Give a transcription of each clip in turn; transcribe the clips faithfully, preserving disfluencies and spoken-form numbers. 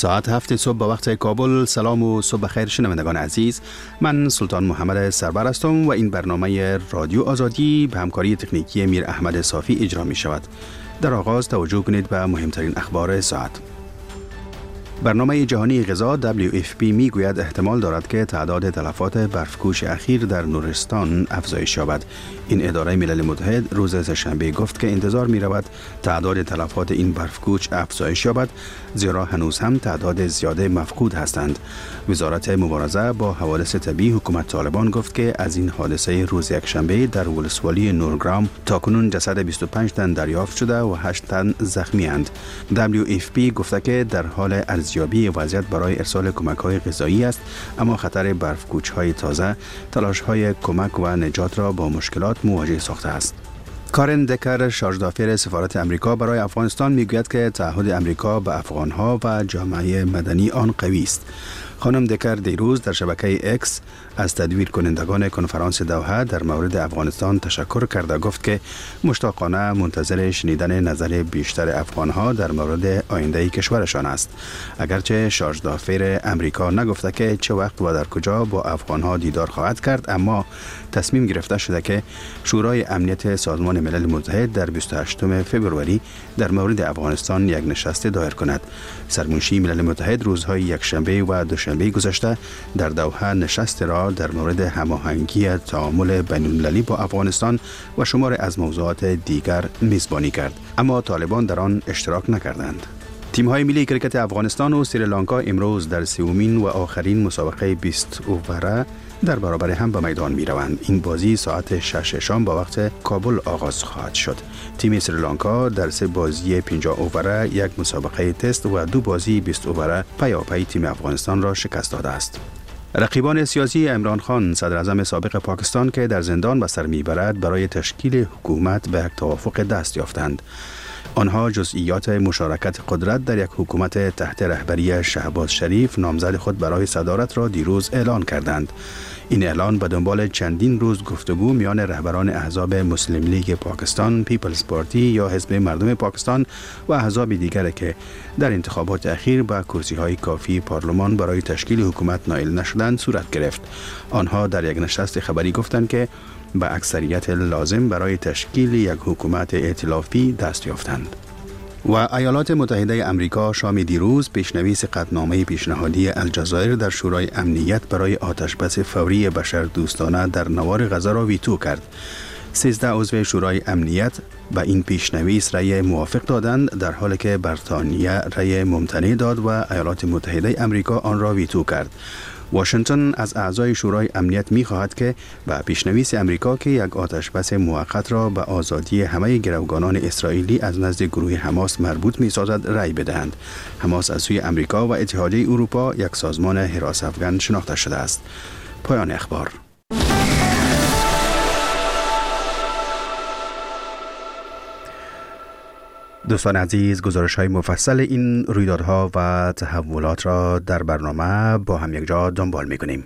ساعت هفت صبح به وقت کابل. سلام و صبح خیر شنوندگان عزیز. من سلطان محمد سربر هستم و این برنامه رادیو آزادی به همکاری تکنیکی میر احمد صافی اجرا می شود. در آغاز توجه کنید به مهمترین اخبار ساعت. برنامه جهانی غذا دبلیو اف پی می گوید احتمال دارد که تعداد تلفات برفکوش اخیر در نورستان افزایش یابد. این اداره ملل متحد روز سه‌شنبه گفت که انتظار می رود تعداد تلفات این برفکوش افزایش یابد، زیرا هنوز هم تعداد زیاده مفقود هستند. وزارت مبارزه با حوادث طبیعی حکومت طالبان گفت که از این حادثه روز یکشنبه در ولسوالی نورگرام تاکنون جسد بیست و پنج تن دریافت شده و هشت تن زخمی اند. دبلیو اف پی گفته که در حال ارزیابی وضعیت برای ارسال کمک‌های غذایی است، اما خطر برفکوچ‌های تازه تلاش‌های کمک و نجات را با مشکلات مواجه ساخته است. کارن دکر، شارژدافر سفارت امریکا برای افغانستان میگوید که تعهد امریکا به افغان‌ها و جامعه مدنی آن قوی است. خانم دکر دیروز در شبکه اکس از تدویر کنندگان کنفرانس دوحه در مورد افغانستان تشکر کرده گفت که مشتاقانه منتظر شنیدن نظر بیشتر افغانها در مورد آینده کشورشان است. اگرچه شارژدافر امریکا نگفته که چه وقت و در کجا با افغانها دیدار خواهد کرد، اما تصمیم گرفته شده که شورای امنیت سازمان ملل متحد در بیست و هشتم فوریه در مورد افغانستان یک نشست دایر کند. سرمنشی ملل متحد روزهای یکشنبه و دوشنبه گذشته در دوحه نشست را در مورد هماهنگی تعامل بین‌المللی با افغانستان و شمار از موضوعات دیگر میزبانی کرد، اما طالبان در آن اشتراک نکردند. تیم‌های ملی کرکت افغانستان و سریلانکا امروز در سومین و آخرین مسابقه بیست اووره در برابر هم به میدان می روند. این بازی ساعت شش شام با وقت کابل آغاز خواهد شد. تیم سریلانکا در سه بازی پنجاه اووره، یک مسابقه تست و دو بازی بیست اووره پیاپی تیم افغانستان را شکست داده است. رقیبان سیاسی عمران خان، صدر اعظم سابق پاکستان که در زندان به سر میبرد، برای تشکیل حکومت به یک توافق دست یافتند. آنها جزئیات مشارکت قدرت در یک حکومت تحت رهبری شهباز شریف نامزد خود برای صدارت را دیروز اعلان کردند. این اعلان به دنبال چندین روز گفتگو میان رهبران احزاب مسلم لیگ پاکستان، پیپلز پارتی یا حزب مردم پاکستان و احزاب دیگر که در انتخابات اخیر با کرسی‌های کافی پارلمان برای تشکیل حکومت نائل نشدند صورت گرفت. آنها در یک نشست خبری گفتند که به اکثریت لازم برای تشکیل یک حکومت ائتلافی دست یافتند. و ایالات متحده امریکا شام دیروز پیشنویس قطعنامه پیشنهادی الجزایر در شورای امنیت برای آتشبس فوری بشردوستانه در نوار غزه را ویتو کرد. سیزده عضو شورای امنیت به این پیشنویس رأی موافق دادند، در حالی که بریتانیا رأی ممتنع داد و ایالات متحده امریکا آن را ویتو کرد. واشنگتن از اعضای شورای امنیت می خواهد که به پیشنویس امریکا که یک آتشبس موقت را به آزادی همه گروگانان اسرائیلی از نزد گروه حماس مربوط می سازد رأی بدهند. حماس از سوی امریکا و اتحادیه اروپا یک سازمان حراس افغان شناخته شده است. پایان اخبار. دوستان عزیز، گزارش های مفصل این رویدادها و تحولات را در برنامه با هم یک جا دنبال می کنیم.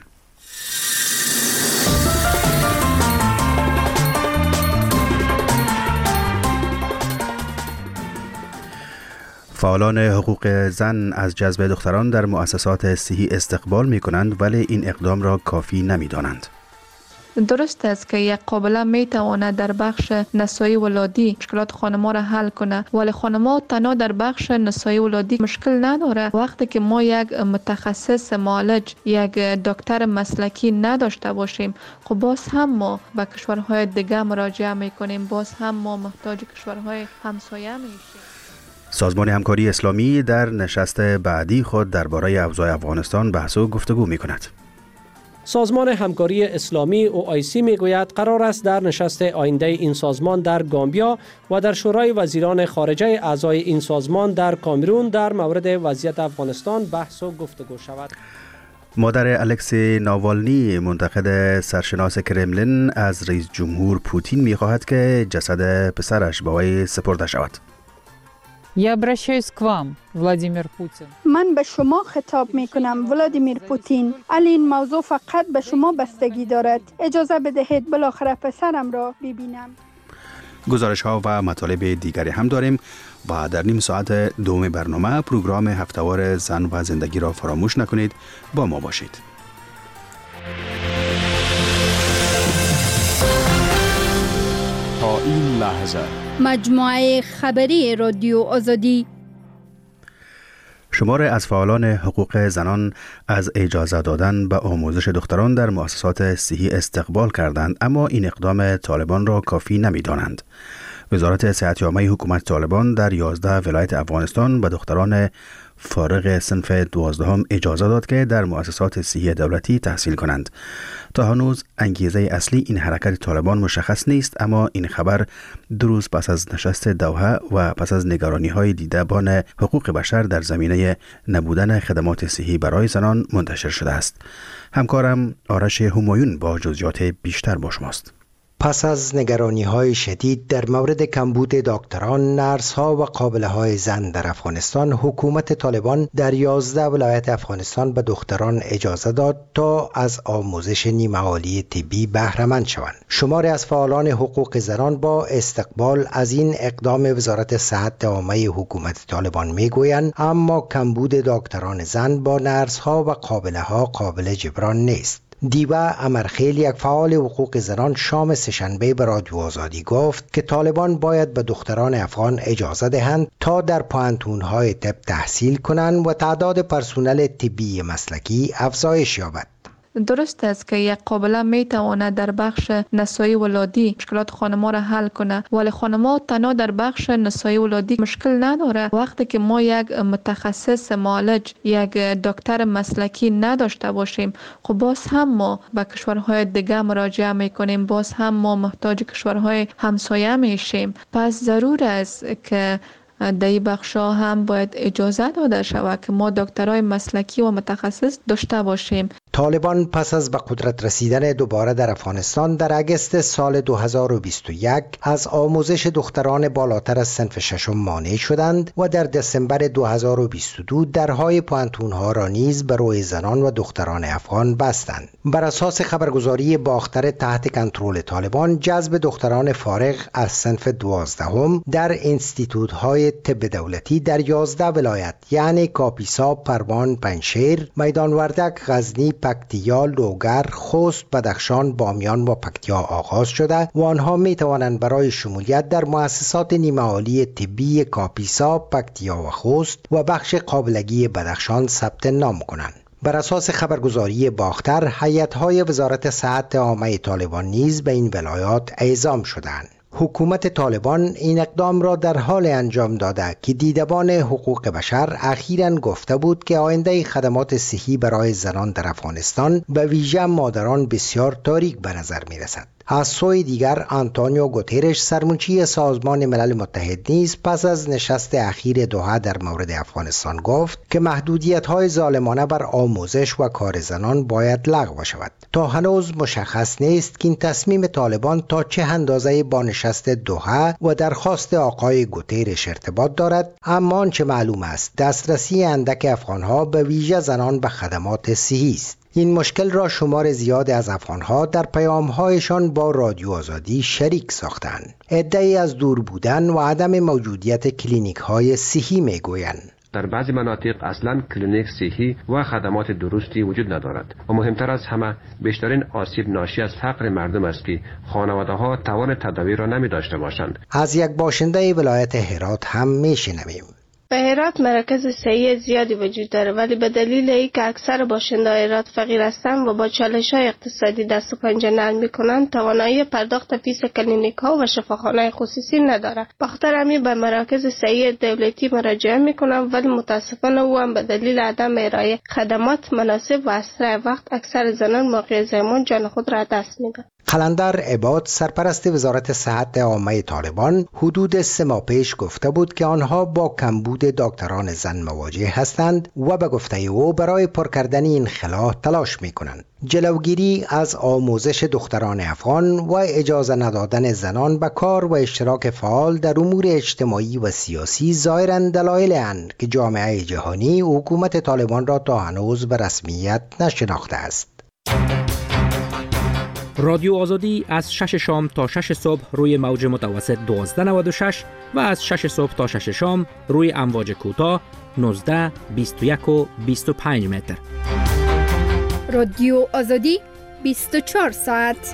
فعالان حقوق زن از جذب دختران در مؤسسات صحی استقبال می کنند، ولی این اقدام را کافی نمی دانند. درست است که یک قابله می تواند در بخش نسایی ولادی مشکلات خانم‌ها را حل کنه، ولی خانم‌ها تنها در بخش نسایی ولادی مشکل نداره. وقتی که ما یک متخصص معالج، یک دکتر مسلکی نداشته باشیم، خب باز هم ما به کشورهای دیگه مراجعه میکنیم، باز هم ما محتاج کشورهای همسایه میشیم. سازمان همکاری اسلامی در نشست بعدی خود درباره اوضاع افغانستان بحث و گفتگو میکند. سازمان همکاری اسلامی او آی سی میگوید قرار است در نشست آینده این سازمان در گامبیا و در شورای وزیران خارجه اعضای این سازمان در کامرون در مورد وضعیت افغانستان بحث و گفتگو شود. مادر الکسی ناوالنی، منتقد سرشناس کرملین، از رئیس جمهور پوتین میخواهد که جسد پسرش به وی سپرده شود. Я обращаюсь к вам, Владимир Путин. من به شما خطاب می کنم ولادیمیر پوتین. علی این موضوع فقط به شما بستگی دارد. اجازه بدهید بالاخره پسرم را ببینم. گزارش ها و مطالب دیگری هم داریم و در نیم ساعت دوم برنامه پروگرام هفته‌وار زن و زندگی را فراموش نکنید. با ما باشید. تا این لحظه مجموعه خبری رادیو آزادی شمار از فعالان حقوق زنان از اجازه دادن به آموزش دختران در مؤسسات صحی استقبال کردند، اما این اقدام طالبان را کافی نمی‌دانند. وزارت صحت عامه حکومت طالبان در یازده ولایت افغانستان به دختران فارغ صنف دوازدهم اجازه داد که در مؤسسات صحی دولتی تحصیل کنند. تا هنوز انگیزه اصلی این حرکت طالبان مشخص نیست، اما این خبر دو روز پس از نشست دوحه و پس از نگرانی‌های دیدبان حقوق بشر در زمینه نبودن خدمات صحی برای زنان منتشر شده است. همکارم آرش همایون با جزئیات بیشتر با شماست. پس از نگرانی‌های شدید در مورد کمبود دکتران، نرس‌ها و قابله‌های زن در افغانستان، حکومت طالبان در یازده ولایت افغانستان به دختران اجازه داد تا از آموزش نیمه‌عالی طبی بهره مند شوند. شماری از فعالان حقوق زنان با استقبال از این اقدام وزارت صحت عامه حکومت طالبان میگویند اما کمبود دکتران زن با نرس‌ها و قابله‌ها قابل جبران نیست. دیبا امرخیل، یک فعال حقوق زنان، شام سه‌شنبه به رادیو آزادی گفت که طالبان باید به دختران افغان اجازه دهند تا در پوهنتون‌های طب تحصیل کنند و تعداد پرسنل طبی مسلکی افزایش یابد. درست است که یک قابله می تواند در بخش نسایی ولادی مشکلات خانم‌ها را حل کنه، ولی خانم‌ها تنها در بخش نسایی ولادی مشکل نداره. وقتی که ما یک متخصص معالج، یک دکتر مسلکی نداشته باشیم، خب باز هم ما به کشورهای دیگه مراجعه میکنیم، باز هم ما محتاج کشورهای همسایه میشیم. پس ضرور است که در این بخشا هم باید اجازه داده شود که ما دکترای مسلکی و متخصص داشته باشیم. طالبان پس از به قدرت رسیدن دوباره در افغانستان در اگست سال دو هزار و بیست و یک از آموزش دختران بالاتر از صنف ششم مانع شدند و در دسامبر دو هزار و بیست و دو درهای پوهنتون‌ها را نیز به روی زنان و دختران افغان بستند. بر اساس خبرگزاری باختر تحت کنترل طالبان، جذب دختران فارغ از صنف دوازدهم در انستیتوت‌های طب دولتی در یازده ولایت یعنی کاپیسا، پروان، پنجشیر، میدان وردک، غزنی، پکتیا، لوگر، خوست، بدخشان، بامیان و پکتیا آغاز شده و آنها می توانند برای شمولیت در مؤسسات نیمه‌عالی طبی کاپیسا، پکتیا و خوست و بخش قابلگی بدخشان ثبت نام کنند. بر اساس خبرگزاری باختر، هیئت‌های وزارت صحت عامه طالبان نیز به این ولایات اعزام شدند. حکومت طالبان این اقدام را در حال انجام داده که دیدبان حقوق بشر اخیراً گفته بود که آینده خدمات صحی برای زنان در افغانستان به ویژه مادران بسیار تاریک به نظر می رسد. از سوی دیگر آنتونیو گوترش، سرمنشی سازمان ملل متحد، نیز پس از نشست اخیر دوحه در مورد افغانستان گفت که محدودیت‌های ظالمانه بر آموزش و کار زنان باید لغو شود. تا هنوز مشخص نیست که این تصمیم طالبان تا چه اندازه با نشست دوحه و درخواست آقای گوترش ارتباط دارد، اما آنچه معلوم است دسترسی اندک افغان‌ها به ویژه زنان به خدمات صحی است. این مشکل را شمار زیاد از افغان‌ها در پیام‌هایشان با رادیو آزادی شریک ساختند. عده‌ای از دور بودن و عدم موجودیت کلینیک‌های صحی می‌گویند. در بعضی مناطق اصلا کلینیک صحی و خدمات درستی وجود ندارد و مهمتر از همه بیشترین آسیب ناشی از فقر مردم است که خانواده‌ها توان تداوی را نمی داشته باشند. از یک باشنده ولایت هرات هم میشنویم. به هرات مراکز صحی زیادی وجود داره، ولی به دلیل اینکه اکثر باشنده‌های هرات فقیر هستند و با چالش‌های اقتصادی دست و پنجه نرم می‌کنند، توانایی پرداخت فیس کلینیک‌ها و شفاخانه‌های خصوصی ندارند. بخاطر همین به مراکز صحی دولتی مراجعه می‌کنند، ولی متأسفانه او هم به دلیل عدم ارائه خدمات مناسب و اسرع وقت اکثر زنان موقع زایمان جان خود را دست می‌دهند. قلندر عباد، سرپرست وزارت صحت عامه طالبان، حدود سه ماه پیش گفته بود که آنها با کمبود دکتران زن مواجه هستند و به گفته او برای پر کردن این خلا تلاش می کنند. جلوگیری از آموزش دختران افغان و اجازه ندادن زنان به کار و اشتراک فعال در امور اجتماعی و سیاسی ظاهراً دلایل اند که جامعه جهانی حکومت طالبان را تا هنوز به رسمیت نشناخته است. رادیو آزادی از شش شام تا شش صبح روی موج متوسط دوازده نود و شش و از شش صبح تا شش شام روی امواج کوتاه نوزده، بیست و یک و بیست و پنج متر. رادیو آزادی بیست و چهار ساعت.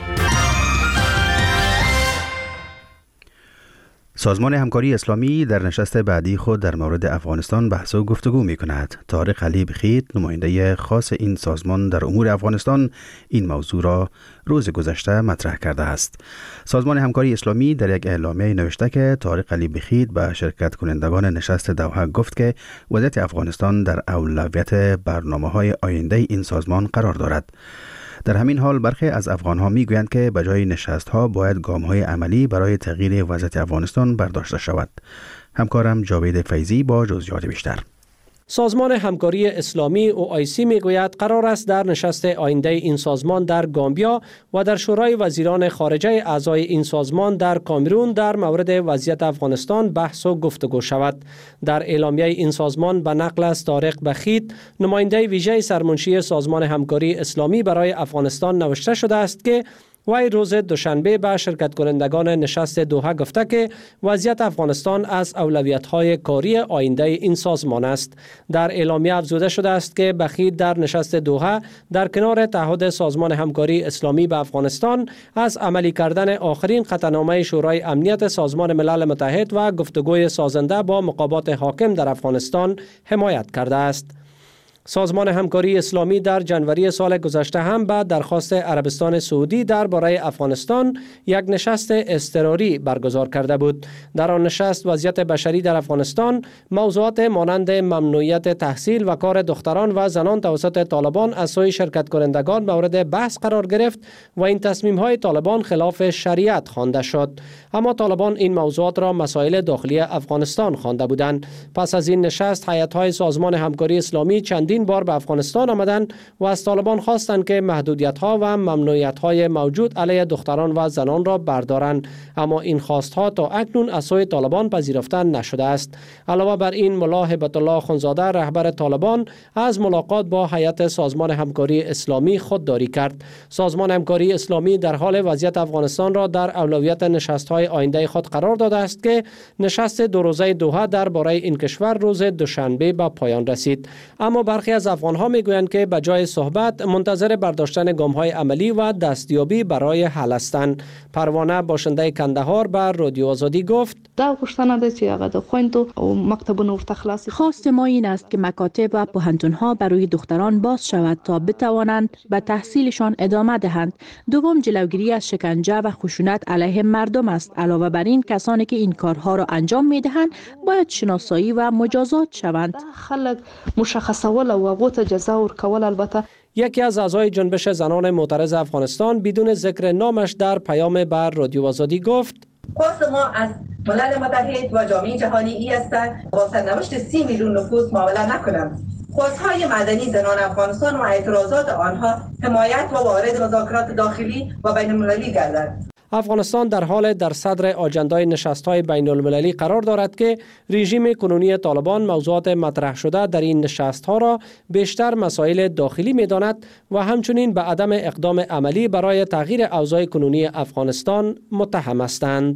سازمان همکاری اسلامی در نشست بعدی خود در مورد افغانستان بحث و گفتگو می کند. طارق علی بخیت، نماینده خاص این سازمان در امور افغانستان، این موضوع را روز گذشته مطرح کرده است. سازمان همکاری اسلامی در یک اعلامیه نوشته که طارق علی بخیت به شرکت کنندگان نشست دوحه گفت که وضعیت افغانستان در اولویت برنامه‌های آینده این سازمان قرار دارد. در همین حال برخی از افغان‌ها می‌گویند که به جای نشست‌ها باید گام‌های عملی برای تغییر وضعیت افغانستان برداشته شود. همکارم جاوید فیضی با جزئیات بیشتر. سازمان همکاری اسلامی او آی سی میگوید قرار است در نشست آینده این سازمان در گامبیا و در شورای وزیران خارجه اعضای این سازمان در کامرون در مورد وضعیت افغانستان بحث و گفتگو شود. در اعلامیه این سازمان به نقل از طارق بخیت، نماینده ویژه سرمنشی سازمان همکاری اسلامی برای افغانستان، نوشته شده است که وی روز دوشنبه به شرکت کنندگان نشست دوحه گفته که وضعیت افغانستان از اولویت‌های کاری آینده این سازمان است. در اعلامیه افزوده شده است که بخیت در نشست دوحه در کنار تعهد سازمان همکاری اسلامی به افغانستان از عملی کردن آخرین قطعنامه شورای امنیت سازمان ملل متحد و گفتگوی سازنده با مقامات حاکم در افغانستان حمایت کرده است. سازمان همکاری اسلامی در جنوری سال گذشته هم به درخواست عربستان سعودی درباره افغانستان یک نشست اضطراری برگزار کرده بود. در آن نشست وضعیت بشری در افغانستان، موضوعات مانند ممنوعیت تحصیل و کار دختران و زنان توسط طالبان از سوی شرکت کنندگان مورد بحث قرار گرفت و این تصمیم های طالبان خلاف شریعت خوانده شد. اما طالبان این موضوعات را مسائل داخلی افغانستان خوانده بودند. پس از این نشست هیئت های سازمان همکاری اسلامی چندین این بار به افغانستان آمدند و از طالبان خواستند که محدودیت‌ها و ممنوعیت‌های موجود علیه دختران و زنان را بردارند، اما این خواست‌ها تا اکنون از سوی طالبان پذیرفته نشده است. علاوه بر این، ملا هبت الله خونزاده رهبر طالبان از ملاقات با هیئت سازمان همکاری اسلامی خودداری کرد. سازمان همکاری اسلامی در حال وضعیت افغانستان را در اولویت نشست‌های آینده خود قرار داده است که نشست دو روزه دوحه درباره این کشور روز دوشنبه به پایان رسید. اما برخی از افغان‌ها میگویند که به جای صحبت منتظر برداشتن گام‌های عملی و دستیابی برای حل هستند. پروانه باشنده کندهار به رادیو آزادی گفت: دا غوښتنه ده چې هغه د خویندو او مکتبونو ورته خلاص. خواست ما این است که مکاتب و پوهنتون‌ها برای دختران باز شود تا بتوانند به تحصیلشان ادامه دهند. دوم، جلوگیری از شکنجه و خشونت علیه مردم است. علاوه بر این، کسانی که این کارها را انجام می‌دهند باید شناسایی و مجازات شوند. خلک مشخصول او هغو ته جزا ورکول. البته یکی از اعضای جنبش زنان معترض افغانستان بدون ذکر نامش در پیام بر رادیو آزادی گفت: خواست ما از ملل متحد و جامعه جهانی ای است با سرنوشت سی میلیون نفوس معامله نکنند. خواستهای مدنی زنان افغانستان و اعتراضات آنها حمایت و وارد مذاکرات داخلی و بین المللی گردد. افغانستان در حال در صدر آجندای نشست‌های بین المللی قرار دارد که رژیم کنونی طالبان موضوعات مطرح شده در این نشست‌ها را بیشتر مسائل داخلی می‌داند و همچنین به عدم اقدام عملی برای تغییر اوضاع کنونی افغانستان متهم هستند.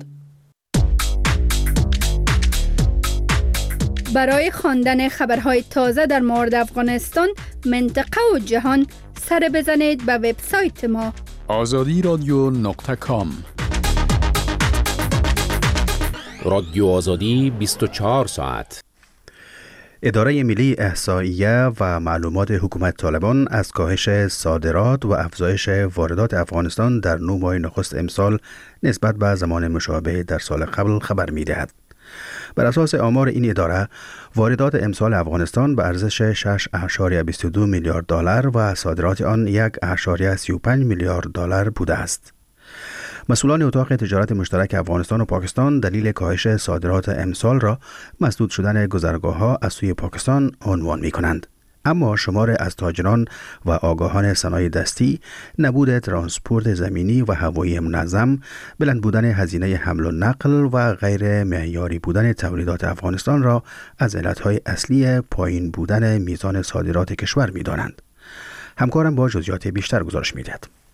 برای خواندن خبرهای تازه در مورد افغانستان، منطقه و جهان، سر بزنید به وبسایت ما آزادی رادیو نقطه کام. رادیو آزادی بیست و چهار ساعت. اداره ملی احصائیه و معلومات حکومت طالبان از کاهش صادرات و افزایش واردات افغانستان در نه ماه نخست امسال نسبت به زمان مشابه در سال قبل خبر می‌دهد. بر اساس آمار این اداره، واردات امسال افغانستان به ارزش شش ممیز بیست و دو میلیارد دلار و صادرات آن یک ممیز سی و پنج میلیارد دلار بوده است. مسئولان اتاق تجارت مشترک افغانستان و پاکستان دلیل کاهش صادرات امسال را مسدود شدن گذرگاه‌ها از سوی پاکستان عنوان می‌کنند. اما شمار از تاجران و آگاهان صنایع دستی، نبود ترانسپورت زمینی و هوایی منظم، بلند بودن هزینه حمل و نقل و غیر معیاری بودن تولیدات افغانستان را از علتهای اصلی پایین بودن میزان صادرات کشور می‌دانند. همکارم با جزئیات بیشتر گزارش می‌دهد.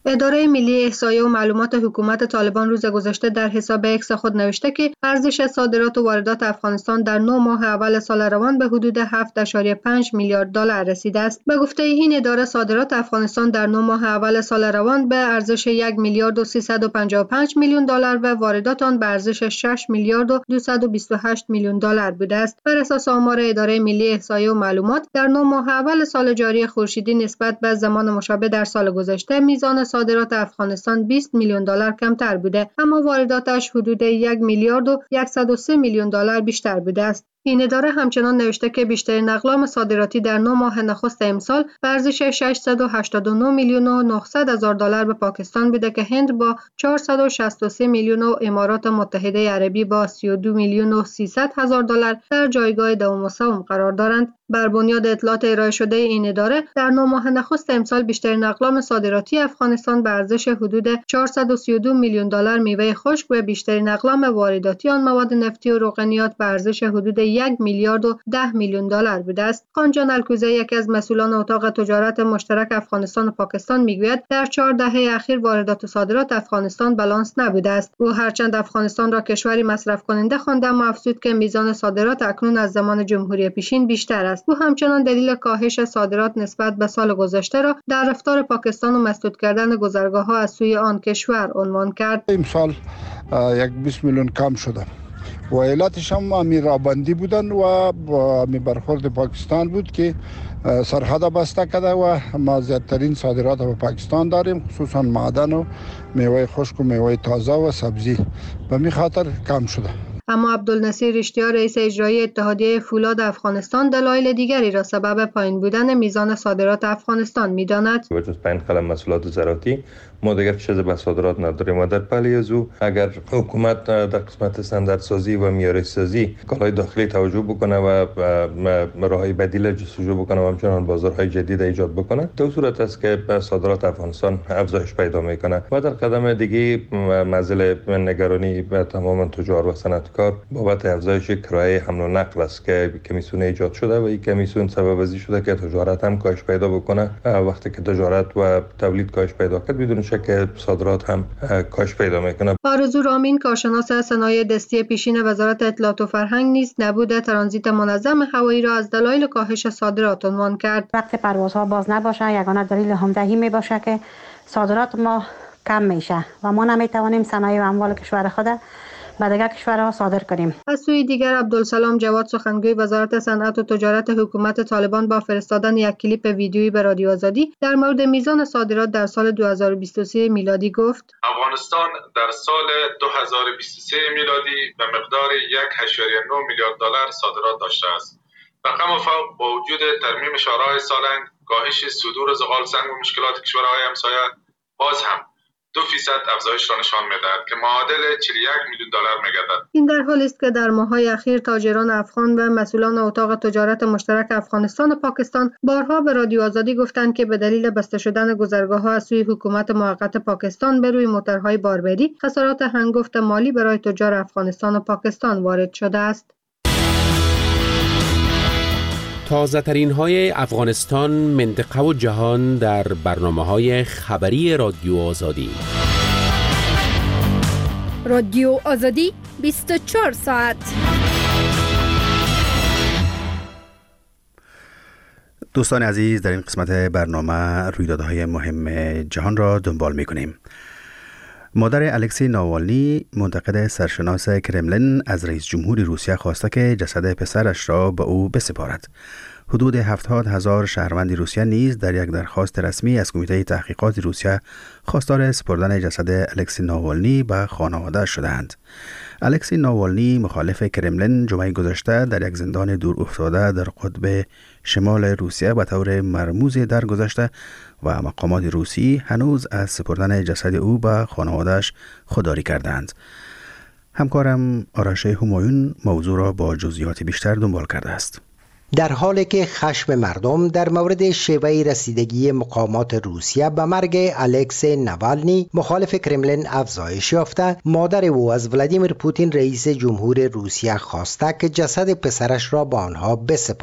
اداره ملی احصایه و معلومات حکومت طالبان روز گذشته در حساب اکس خود نوشته که ارزش صادرات و واردات افغانستان در نه ماه اول سال روان به حدود هفت ممیز پنج میلیارد دلار رسیده است. به گفته این اداره صادرات افغانستان در نه ماه اول سال روان به ارزش یک میلیارد و سیصد و پنجاه و پنج میلیون دلار و واردات آن به ارزش شش میلیارد و دویست و بیست و هشت میلیون دلار بوده است. بر اساس آمار اداره ملی احصایه و معلومات در نه ماه اول سال جاری خورشیدی نسبت به زمان مشابه در سال گذشته میزان صادرات افغانستان بیست میلیون دلار کمتر بوده، اما وارداتش حدود یک میلیارد و صد و سه میلیون دلار بیشتر بوده است. این اداره همچنان نوشته که بیشترین اقلام صادراتی در نه ماه نخست امسال به ارزش ششصد و هشتاد و نه میلیون و نهصد هزار دلار به پاکستان بوده که هند با چهارصد و شصت و سه میلیون و امارات متحده عربی با سی و دو میلیون و سیصد هزار دلار در جایگاه دوم و سوم قرار دارند. بر بنیاد اطلاعات ارائه شده این اداره در نه ماه نخست امسال بیشترین اقلام صادراتی افغانستان به ارزش حدود چهارصد و سی و دو میلیون دلار میوه خشک و بیشترین اقلام وارداتی آن مواد نفتی و روغنیات به ارزش حدود یک میلیارد و ده میلیون دلار بوده است. خانجان الکوزه، یکی از مسئولان اتاق تجارت مشترک افغانستان و پاکستان، میگوید در چهار دهه اخیر واردات و صادرات افغانستان بالانس نبوده است. او هرچند افغانستان را کشوری مصرف کننده خوانده، اما افزود که میزان صادرات اکنون از زمان جمهوری پیشین بیشتر است. او همچنان دلیل کاهش صادرات نسبت به سال گذشته را در رفتار پاکستان و مسدود کردن گذرگاه‌ها از سوی آن کشور عنوان کرد. امسال یک بیست میلیون کم شده و علتش هم امیرآبادی بودن و می برخورد پاکستان بود که سرحد بسته کرده و ما زیادترین صادرات به پاکستان داریم، خصوصا معدن و میوه خشک و میوه تازه و سبزی، به می خاطر کم شده. اما عبدالنصیر اشتیار، رئیس اجرایی اتحادیه فولاد افغانستان، دلایل دیگری را سبب پایین بودن میزان صادرات افغانستان می‌داند. به جز پنج قلم محصولات زراعتی ما دیگر چیزی به صادرات نداریم و در پلی از او اگر حکومت در قسمت استانداردسازی و معیاری سازی کالای داخلی توجه بکنه و راههای بدیل جستجو بکنه و همچنان بازارهای جدید ایجاد بکنه، در صورت است که صادرات افغانستان افزایش پیدا میکنه. و در قدم دیگه منزل نگرانی به تمام تجار و صنعتکار بابت افزایش کرایه حمل و نقل است که کمیسیون ایجاد شده و این کمیسیون سبب ازی شده که تجارت هم کاهش پیدا بکنه. وقتی که تجارت و تولید کاهش پیدا کرد، بدون شک صادرات هم کاهش پیدا میکنه. آرزو رامین، کارشناس صنایع دستی پیشین وزارت اطلاعات و فرهنگ، نیز نبود ترانزیت منظم هوایی را از دلایل کاهش صادرات عنوان کرد. وقتی پروازها باز نباشه، یگانه دلیل همدهی می باشه که صادرات ما کم میشه و ما نمیتوانیم صنایع و اموال کشور خود به دیگر کشورها صادر کنیم. از سوی دیگر عبدالسلام جواد، سخنگوی وزارت صنعت و تجارت حکومت طالبان، با فرستادن یک کلیپ ویدیویی به رادیو آزادی در مورد میزان صادرات در سال دو هزار و بیست و سه میلادی گفت: افغانستان در سال دو هزار و بیست و سه میلادی به مقدار یک ممیز نه میلیارد دلار صادرات داشته است. رقم فوق با وجود ترمیم شورای سالنگ، کاهش صدور زغال سنگ و مشکلات کشورهای همسایه، باز هم دو فیصد افزایش را نشان می‌دهد که معادل چهل و یک میلیون دلار می‌گردد. این در حالی است که در ماه‌های اخیر تاجران افغان و مسئولان اتاق تجارت مشترک افغانستان و پاکستان بارها به رادیو آزادی گفتند که به دلیل بسته شدن گذرگاه‌ها از سوی حکومت موقت پاکستان به روی موتورهای باربری، خسارات هنگفت مالی برای تجار افغانستان و پاکستان وارد شده است. تازه ترین های افغانستان، منطقه و جهان در برنامه های خبری رادیو آزادی. رادیو آزادی بیست و چهار ساعت. دوستان عزیز، در این قسمت برنامه رویدادهای مهم جهان را دنبال می کنیم. مادر الکسی ناوالنی، منتقد سرشناس کرملین، از رئیس جمهور روسیه خواسته که جسد پسرش را به او بسپارد. حدود هفتاد هزار شهروند روسیه نیز در یک درخواست رسمی از کمیته تحقیقات روسیه خواستار سپردن جسد الکسی ناوالنی به خانواده شدند. الکسی ناوالنی، مخالف کرملین، جمعه گذشته در یک زندان دور افتاده در قطب شمال روسیه به طور مرموزی درگذشته و مقامات روسی هنوز از سپردن جسد او به خانواده‌اش خودداری کردند. همکارم آرش همایون موضوع را با جزئیات بیشتر دنبال کرده است. در حالی که خشم مردم در مورد شیوه رسیدگی مقامات روسیه به مرگ الکسی ناوالنی، مخالف کرملین، افزایش یافته، مادر او از ولادیمیر پوتین رئیس جمهور روسیه خواسته که جسد پسرش را به آنها بسپارد.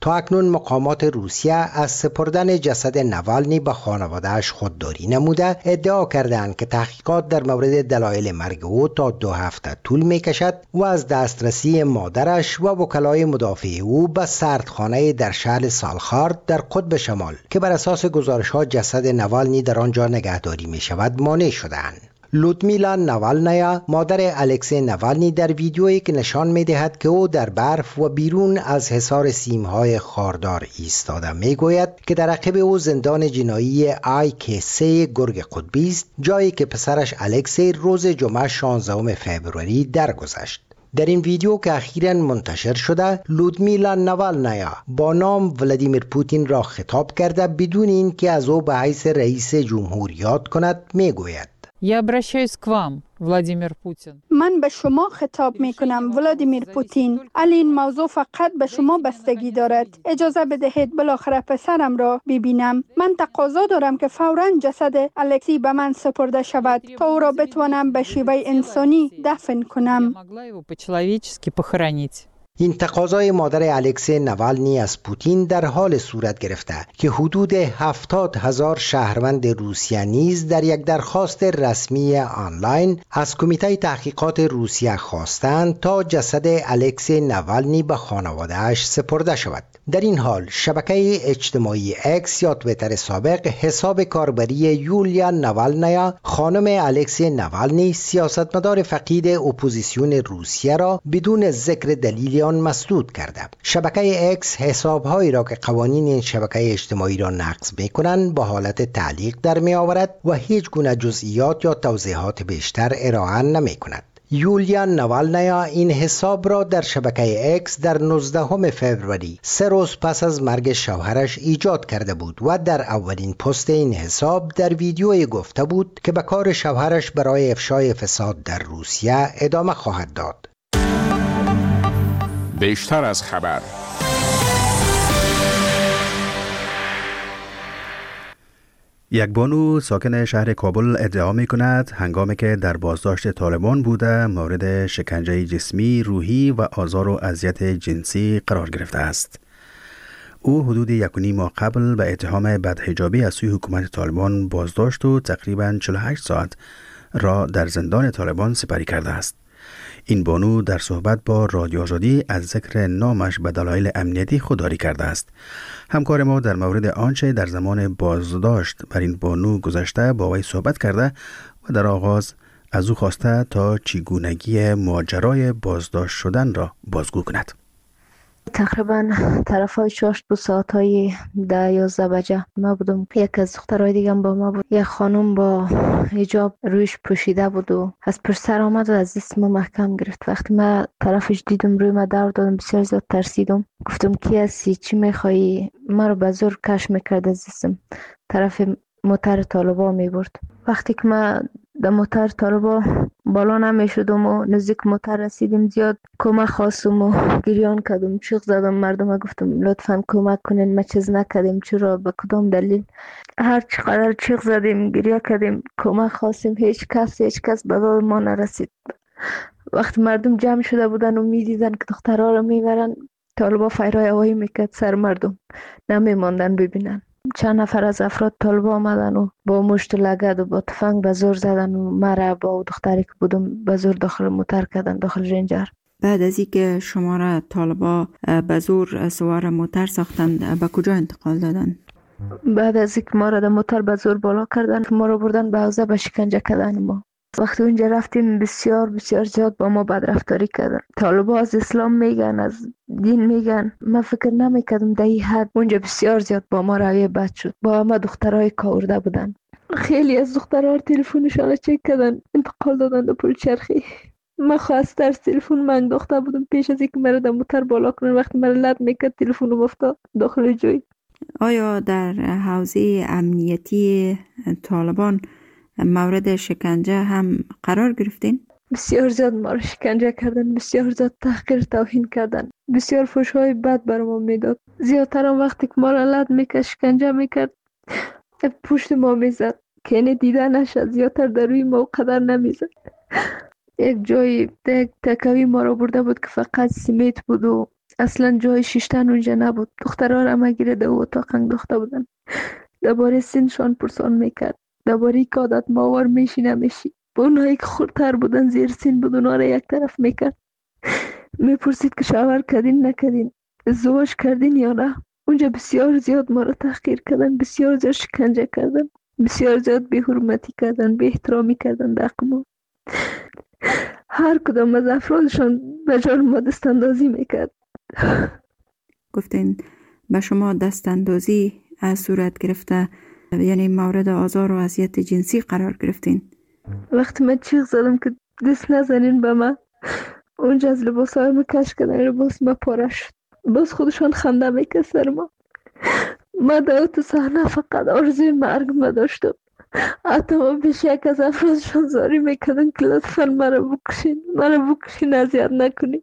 تا اکنون مقامات روسیه از سپردن جسد نوالنی به خانواده‌اش خودداری نموده، ادعا کردند که تحقیقات در مورد دلایل مرگ او تا دو هفته طول می‌کشد و از دسترسی مادرش و وکلای مدافع او به سردخانه در شهر سالخارد در قطب شمال که بر اساس گزارش‌ها جسد نوالنی در آنجا نگهداری می‌شود مانع شدند. لودمیلا نوالنایا، مادر الکسی نوالنی، در ویدیویی که نشان می‌دهد که او در برف و بیرون از حصار سیم‌های خاردار ایستاده می‌گوید که در عقب او زندان جنایی آی کی سه گرگ قطبی است، جایی که پسرش الکسی روز جمعه شانزدهم فوریه درگذشت. در این ویدیو که اخیراً منتشر شده، لودمیلا نوالنایا با نام ولادیمیر پوتین را خطاب کرده بدون اینکه از او به حیث رئیس جمهور یاد کند می‌گوید: Я обращаюсь к вам, Владимир Путин. من به شما خطاب می کنم ولادیمیر پوتین. علی این موضوع فقط به شما بستگی دارد. اجازه بدهید بالاخره پسرم را ببینم. من تقاضا دارم که فوراً جسد الکسی به من سپرده شود تا او را بتوانم به شیوه انسانی دفن کنم. این تقاضای مادر الکسی نوالنی از پوتین در حال صورت گرفته که حدود هفتاد هزار شهروند روسیه نیز در یک درخواست رسمی آنلاین از کمیته تحقیقات روسیه خواستند تا جسد الکسی نوالنی به خانواده‌اش سپرده شود. در این حال شبکه اجتماعی اکس یا توییتر سابق حساب کاربری یولیا نوالنایا، خانم الکسی نوالنی، سیاستمدار فقید اپوزیسیون روسیه را بدون ذکر دلیل آن مسدود کرده. شبکه اکس حساب‌هایی را که قوانین این شبکه اجتماعی را نقض می‌کنند با حالت تعلیق در می‌آورد و هیچ گونه جزئیات یا توضیحات بیشتر ارائه نمی‌کند. یولیا نوالنایا این حساب را در شبکه اکس در نوزدهم فوریه، سه روز پس از مرگ شوهرش ایجاد کرده بود و در اولین پست این حساب در ویدیویی گفته بود که به کار شوهرش برای افشای فساد در روسیه ادامه خواهد داد. بیشتر از خبر. یک بانو ساکن شهر کابل ادعا می کند هنگامی که در بازداشت طالبان بوده مورد شکنجه جسمی، روحی و آزار و اذیت جنسی قرار گرفته است. او حدود یک و نیم ماه قبل به اتهام بدحجابی از سوی حکومت طالبان بازداشت و تقریباً چهل و هشت ساعت را در زندان طالبان سپری کرده است. این بانو در صحبت با رادیو آزادی از ذکر نامش به دلایل امنیتی خودداری کرده است. همکار ما در مورد آنچه در زمان بازداشت بر این بانو گذشته با وی صحبت کرده و در آغاز از او خواسته تا چگونگی ماجرای بازداشت شدن را بازگو کند. تقریبا طرف های شاشت بود، ساعت های ده یازده بجه ما بودم. یک از دخترهای دیگه با ما بود. یک خانم با حجاب رویش پوشیده بود و از پشت سر آمد و از دست ما محکم گرفت. وقتی ما طرفش دیدم روی ما دور دادم، بسیار زیاد ترسیدم. گفتم کی هستی؟ چی میخوایی؟ ما رو به زور کش میکرد از دستم. طرف موتر طالبا میبرد. وقتی که ما در موتر طالبا بالا نمی شدم و نزدیک موتر رسیدیم، زیاد کمک خواستم و گریان کردم، چیغ زدم. مردم گفتم لطفاً کمک کنین، ما چیز نکردیم، چرا، به کدام دلیل؟ هر چقدر چیغ زدیم، گریه کردیم، کمک خواستیم، هیچ کس هیچ کس به داد ما نرسید. وقتی مردم جمع شده بودن و میدیدن که دخترها رو میبرن، طالبا فیرای هوایی میکرد سر مردم، نمیماندن ببینن. چند نفر از افراد طالبا آمدن و با مشت و لگد و با تفنگ به زور زدن و مرا با دختری که بودم به زور داخل موتر کردن، داخل رنجر. بعد از اینکه شما را طالبا به زور سوار موتر ساختند، به کجا انتقال دادن؟ بعد از اینکه ما را در موتر به زور بالا کردن، ما را بردن به حوزه به شکنجه کردن. ما وقتی اونجا رفتیم بسیار بسیار زیاد با ما بدرفتاری کردن. طالبا از اسلام میگن، از دین میگن. من فکر نمیکردم در این حد. اونجا بسیار زیاد با ما رویه بد شد. با همه دخترای کاورده بودن. خیلی از دخترها تلفنشان چک کردن، انتقال دادن به پلچرخی. من خواست در تلفن من انداخته بودم پیش از اینکه مرا در موتر بالا کنن. وقتی مرا لد میکرد تلفنم افتاد داخل جوی. آیا در حوزه امنیتی طالبان مورد شکنجه هم قرار گرفتین؟ بسیار زیاد ما رو شکنجه کردن، بسیار زیاد تحقیر توهین کردن، بسیار فحش‌های بد بر ما میداد. زیادتر هم وقتی که ما را لد میکرد، شکنجه میکرد، پشت ما میزد که اینه دیده نشد. زیادتر در روی ما قدر نمیزد. یک جایی یک تکوی ما را برده بود که فقط سمیت بود و اصلا جای شیشتن اونجا نبود. دخترها را همه گیره در اتاق انداخته بودن. درباره سنشان پرسان میکرد، درباره که عادت ماور میشی نمیشی. با اونهایی که خورتر بودن زیر سن بود اونها را یک طرف میکرد. میپرسید که شاور کردین نکردین، ازدواج کردین یا نه. اونجا بسیار زیاد ما را تحقیر کردن، بسیار زیاد شکنجه کردن، بسیار زیاد بی حرمتی کردن، بی احترامی کردن در حق ما. هر کدام از افرادشان به جان ما دست اندازی میکرد. گفتین به شما دست اندازی از صورت گرفته، یعنی مورد آزار و اذیت جنسی قرار گرفتین؟ وقتی من چیغ زدم که دست نزنین به من، اونجا از لباس های ما کش کردن، لباس ما پاره شد. باز خودشان خنده میکرد سر ما. ما در تو صحنه فقط آرزوی مرگ ما داشتم. حتی ما پیش یک از افرادشان زاری میکردن که لطفا مرا بکشین، مرا بکشین، اذیت نکنین.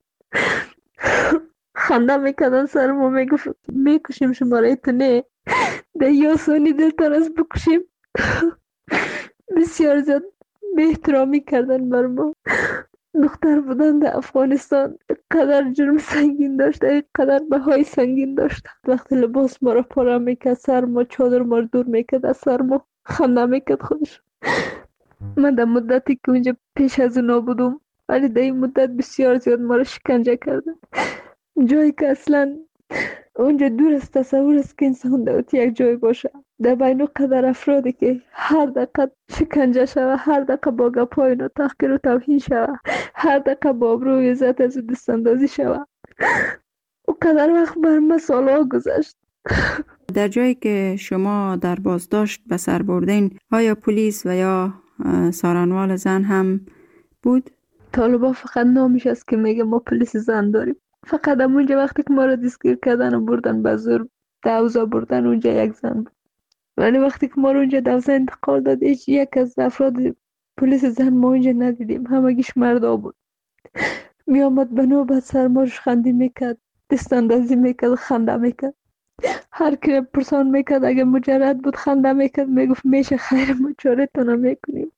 خنده میکردن سر ما، میگفت میکشیم شما را، تو نه در یا سانی دلتر از بکشیم. بسیار زیاد به احترامی کردن بر ما. دختر بودن در افغانستان قدر جرم سنگین داشته، قدر بهای سنگین داشته. وقتی لباس ما را پاره میکرد، سر ما چادر ما را دور میکرد از سر ما، خنده میکرد خودش. من در مدتی که اونجا پیش از اونا بودم، ولی در این مدت بسیار زیاد ما را شکنجه کردن. جایی که اصلا اونجا دور از تصور است که انسان در یک جای باشه. در بین قدر افرادی که هر دقیقه شکنجه شوه، هر دقیقه با گپای اینا تحقیر و توهین شوه، هر دقیقه با آبرو و عزت از دست اندازی شوه. او قدر وقت بر ما سالها گذشت. در جایی که شما در بازداشت به سر بردین، آیا پلیس و یا سارنوال زن هم بود؟ طالبا فقط نامش است که میگه ما پلیس زن داریم. فقط اونجا وقتی که ما را دستگیر کردن و بردن به زور دوزا بردن، اونجا یک زن بود. ولی وقتی که ما رو اونجا دوزا انتقال داد، هیچ یک از افراد پلیس زن ما اونجا ندیدیم، همگیش مردا بود. می آمد به نوبت سر ما خندی میکرد، دست اندازی میکرد، خنده میکرد. هر کی پرسان میکرد اگه مجرد بود خنده میکرد، میگفت میشه خیر ما چارتون میکنیم.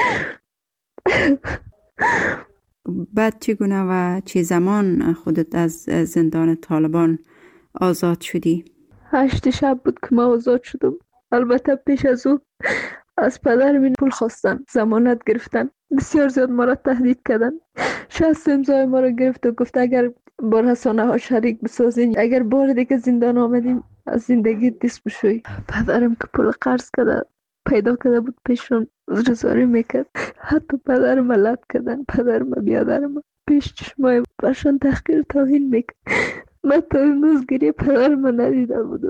بعد چگونه و چه زمان خودت از زندان طالبان آزاد شدی؟ هشت شب بود که ما آزاد شدم. البته پیش از او از پدرم پول خواستن، ضمانت گرفتن، بسیار زیاد ما را تهدید کردن. شصت امضای ما را گرفت و گفت اگر با رسانه ها شریک بسازین، اگر بار دیگه زندان آمدیم از زندگی دست بشوی. پدرم که پول قرض کرده پیدا کرده بود پیشون رزاری میکرد. حتی پدرم لط کردن، پدرم بیادرم پیش چشمای برشان تحقیر توهین میکرد. من تا امروز گریه پدرم ندیده بودم.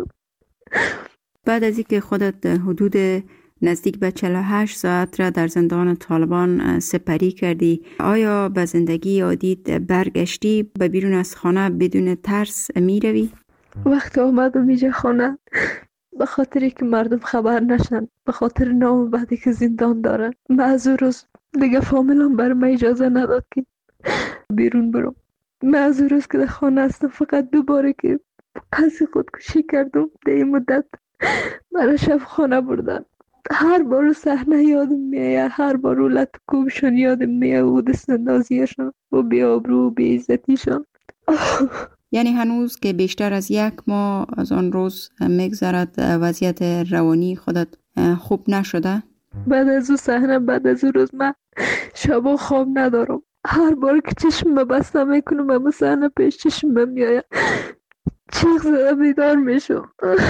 بعد از اینکه خودت حدود نزدیک به چهل و هشت ساعت را در زندان طالبان سپری کردی، آیا به زندگی عادیت برگشتی؟ به بیرون از خانه بدون ترس می روی؟ وقتی آمدم اینجا خانه، به خاطری که مردم خبر نشن، به خاطر نام بعدی که زندان دارن، من از اون روز دیگه فامیلم بر من اجازه نداد که بیرون برم. من از اون روز که در خانه هستم فقط دوباره که قصد خودکشی کردم در این مدت مرا شب خانه بردن. هر بار صحنه یادم میاد، هر بار لط و کوبشون یادم میاد و دست اندازیشون و بی آبرو و بی عزتیشون. یعنی هنوز که بیشتر از یک ماه از آن روز میگذرد وضعیت روانی خودت خوب نشده؟ بعد از اون صحنه، بعد از اون روز من شبا خواب ندارم. هر بار که چشم بسته میکنم اما صحنه پیش چشم میاد، چیخ زده بیدار میشم.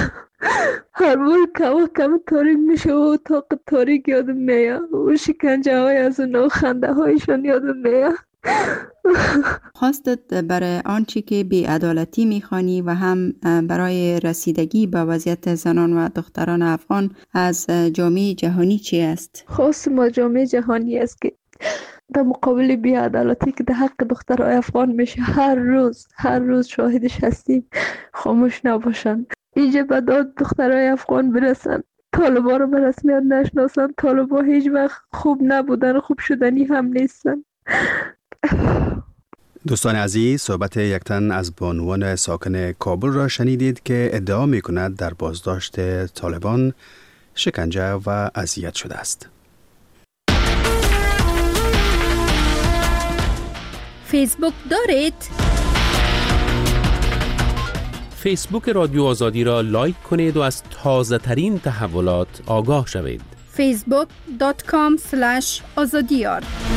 هر بار که کم تاریک میشه و اتاق تاریک یادم میاد و شکنجه های از اون و خنده هایشان یادم میاد. خواستت برای آنچه که بی‌عدالتی میخوانی و هم برای رسیدگی به وضعیت زنان و دختران افغان از جامعه جهانی چی است؟ خواست ما جامعه جهانی است که در مقابل بی‌عدالتی که در حق دخترای افغان میشه هر روز هر روز شاهدش هستیم، خاموش نباشن. اینجا به داد دخترای افغان برسن، طالبا رو به رسمیت نشناسن. طالبا هیچ وقت خوب نبودن، خوب شدنی هم نیستن. دوستان عزیز، صحبت یک تن از بانوان ساکن کابل را شنیدید که ادعا می کند در بازداشت طالبان شکنجه و اذیت شده است. فیسبوک دارید؟ فیسبوک رادیو آزادی را لایک کنید و از تازه ترین تحولات آگاه شوید. فیسبوک دات کام اسلش آزادیار